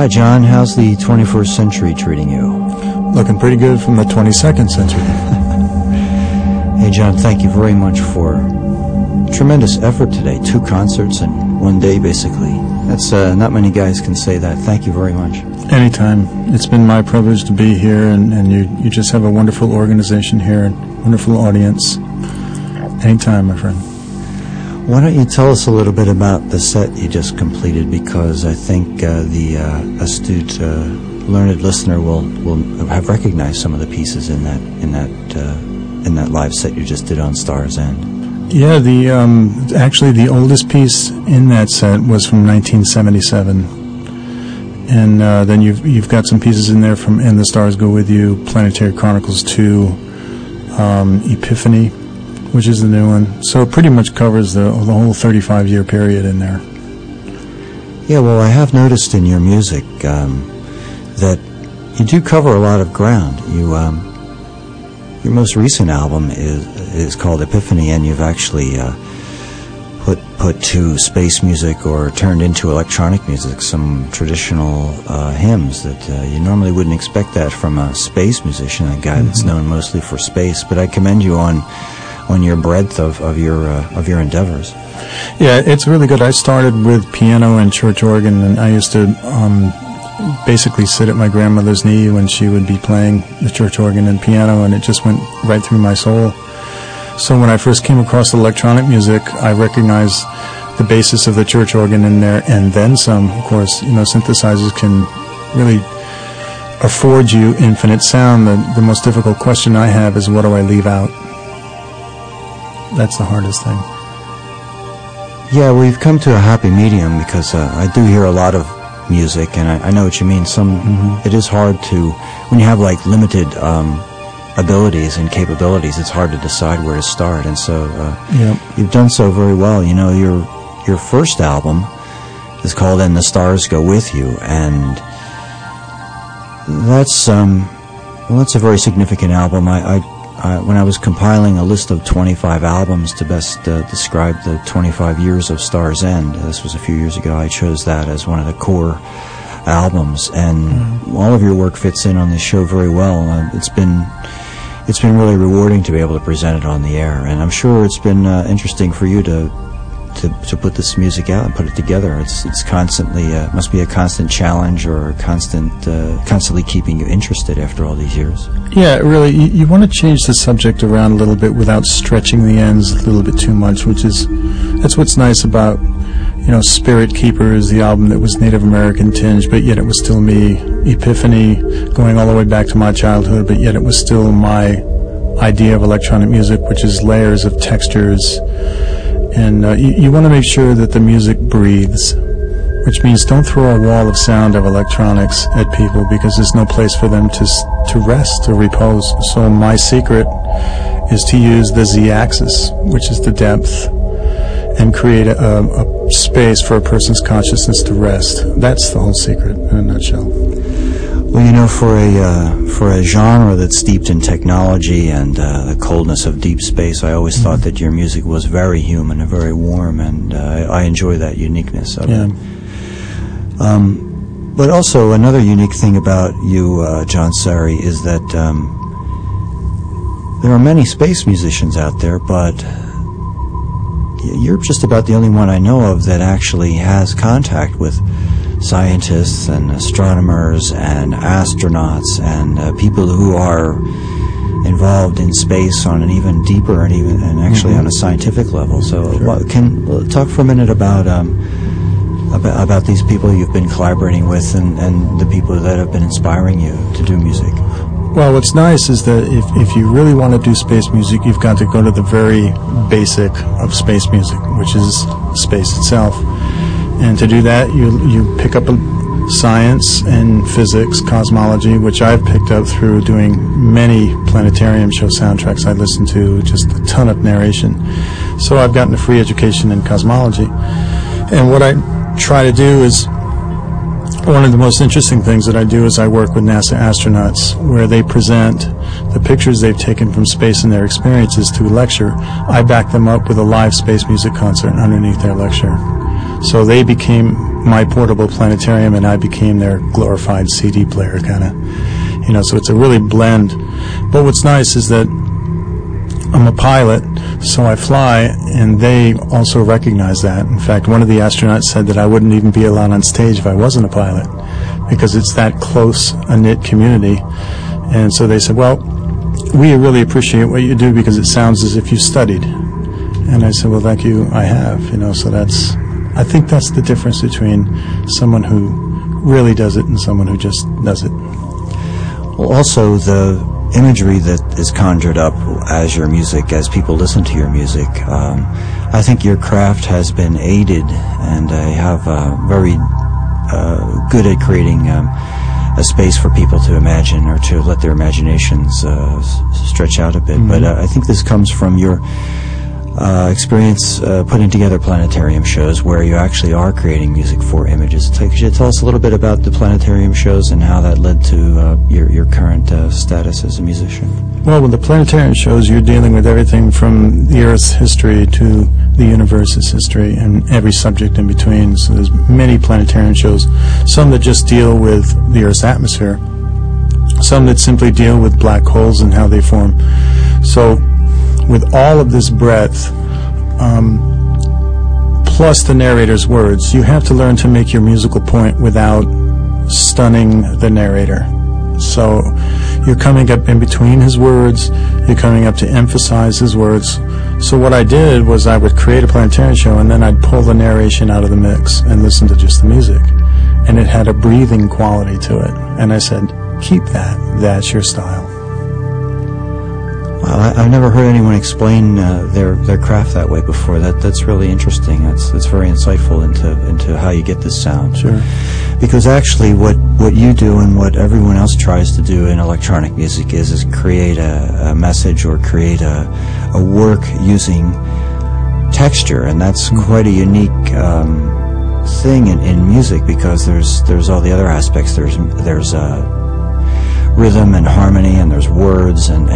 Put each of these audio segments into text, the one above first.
Hi, John. How's the 21st century treating you? Looking pretty good from the 22nd century. Hey, John, thank you very much for tremendous effort today. 2 concerts in one day, basically. That's not many guys can say that. Thank you very much. Anytime. It's been my privilege to be here, and you just have a wonderful organization here, and wonderful audience. Anytime, my friend. Why don't you tell us a little bit about the set you just completed, because I think the astute, learned listener will have recognized some of the pieces in that live set you just did on Star's End. Yeah, actually the oldest piece in that set was from 1977, and then you've got some pieces in there from And the Stars Go With You, Planetary Chronicles 2, Epiphany, which is the new one. So it pretty much covers the whole 35-year period in there. Yeah, well, I have noticed in your music that you do cover a lot of ground. Your most recent album is called Epiphany, and you've actually put to space music, or turned into electronic music, some traditional hymns that you normally wouldn't expect that from a space musician, a guy that's known mostly for space. But I commend you on your breadth of your endeavors. Yeah, it's really good. I started with piano and church organ, and I used to basically sit at my grandmother's knee when she would be playing the church organ and piano, and it just went right through my soul. So when I first came across electronic music, I recognized the basis of the church organ in there, and then some. Of course, synthesizers can really afford you infinite sound. The most difficult question I have is, what do I leave out? That's the hardest thing. Yeah, we've come to a happy medium, because I do hear a lot of music, and I know what you mean. It is hard to, when you have like limited abilities and capabilities, it's hard to decide where to start. And so you've done so very well. Your first album is called And the Stars Go With You, and that's a very significant album. When I was compiling a list of 25 albums to best describe the 25 years of Star's End, this was a few years ago, I chose that as one of the core albums, and all of your work fits in on this show very well. It's been really rewarding to be able to present it on the air, and I'm sure it's been interesting for you to put this music out and put it together. It's constantly must be a constant challenge, or constantly keeping you interested after all these years. Yeah, really, you want to change the subject around a little bit without stretching the ends a little bit too much, that's what's nice about Spirit Keepers, the album that was Native American tinged, but yet it was still me. Epiphany, going all the way back to my childhood, but yet it was still my idea of electronic music, which is layers of textures. And you want to make sure that the music breathes, which means don't throw a wall of sound of electronics at people, because there's no place for them to rest or repose. So my secret is to use the Z-axis, which is the depth, and create a space for a person's consciousness to rest. That's the whole secret in a nutshell. Well, for a genre that's steeped in technology and the coldness of deep space, I always thought that your music was very human and very warm, and I enjoy that uniqueness of it. But also another unique thing about you, John Sari, is that there are many space musicians out there, but you're just about the only one I know of that actually has contact with scientists and astronomers and astronauts and people who are involved in space on an even deeper and actually on a scientific level. So talk for a minute about these people you've been collaborating with, and the people that have been inspiring you to do music. Well, what's nice is that if you really want to do space music, you've got to go to the very basic of space music, which is space itself. And to do that, you pick up science and physics, cosmology, which I've picked up through doing many planetarium show soundtracks I listen to, just a ton of narration. So I've gotten a free education in cosmology. And what I try to do is, one of the most interesting things that I do is I work with NASA astronauts, where they present the pictures they've taken from space and their experiences to a lecture. I back them up with a live space music concert underneath their lecture. So they became my portable planetarium, and I became their glorified CD player, kind of. So it's a really blend. But what's nice is that I'm a pilot, so I fly, and they also recognize that. In fact, one of the astronauts said that I wouldn't even be allowed on stage if I wasn't a pilot, because it's that close a knit community. And so they said, well, we really appreciate what you do because it sounds as if you studied. And I said, well, thank you, I have. So I think that's the difference between someone who really does it and someone who just does it. Well, also the imagery that is conjured up as your music, as people listen to your music, I think your craft has been aided, and I have very good at creating a space for people to imagine or to let their imaginations stretch out a bit. Mm-hmm. But I think this comes from your experience putting together planetarium shows where you actually are creating music for images. Could you tell us a little bit about the planetarium shows and how that led to your current status as a musician? Well, with the planetarium shows, you're dealing with everything from the Earth's history to the universe's history and every subject in between. So there's many planetarium shows, some that just deal with the Earth's atmosphere, some that simply deal with black holes and how they form. So with all of this breadth, plus the narrator's words, you have to learn to make your musical point without stunning the narrator. So you're coming up in between his words, you're coming up to emphasize his words. So what I did was I would create a planetarium show, and then I'd pull the narration out of the mix and listen to just the music. And it had a breathing quality to it. And I said, keep that. That's your style. Well, I've never heard anyone explain their craft that way before. That's really interesting. That's very insightful into how you get this sound. Sure. Because actually, what you do and what everyone else tries to do in electronic music is create a message or create a work using texture, and that's quite a unique thing in music, because there's all the other aspects. There's rhythm and harmony, and there's words and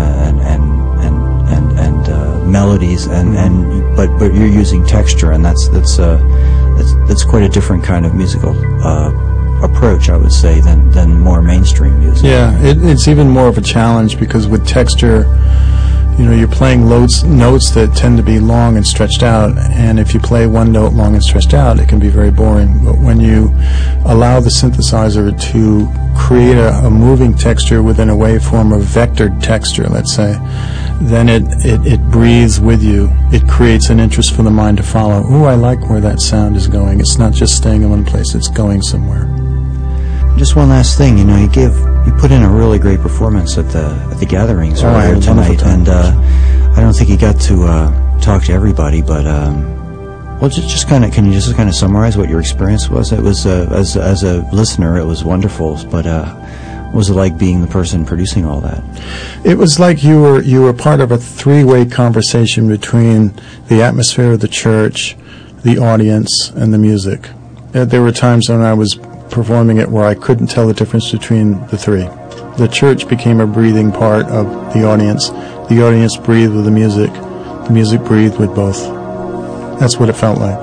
melodies, but you're using texture, and that's quite a different kind of musical approach, I would say, than more mainstream music. Yeah, it's even more of a challenge, because with texture, you're playing notes that tend to be long and stretched out, and if you play one note long and stretched out, it can be very boring. But when you allow the synthesizer to create a moving texture within a waveform of vectored texture, let's say, then it breathes with you. It creates an interest for the mind to follow. Ooh, I like where that sound is going. It's not just staying in one place, it's going somewhere. Just one last thing, you put in a really great performance at the gatherings earlier tonight, and I don't think you got to talk to everybody, but well, just kind of, can you just kind of summarize what your experience was? It was as a listener, it was wonderful, but what was it like being the person producing all that? It was like you were part of a three-way conversation between the atmosphere of the church, the audience, and the music. There were times when I was performing it where I couldn't tell the difference between the three. The church became a breathing part of the audience breathed with the music breathed with both. That's what it felt like.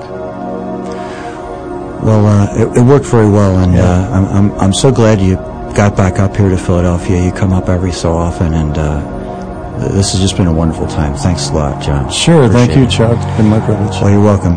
Well, it worked very well, and I'm so glad you got back up here to Philadelphia. You come up every so often, and this has just been a wonderful time. Thanks a lot, John. Sure, thank you, Chuck. It's been my privilege. Well, you're welcome.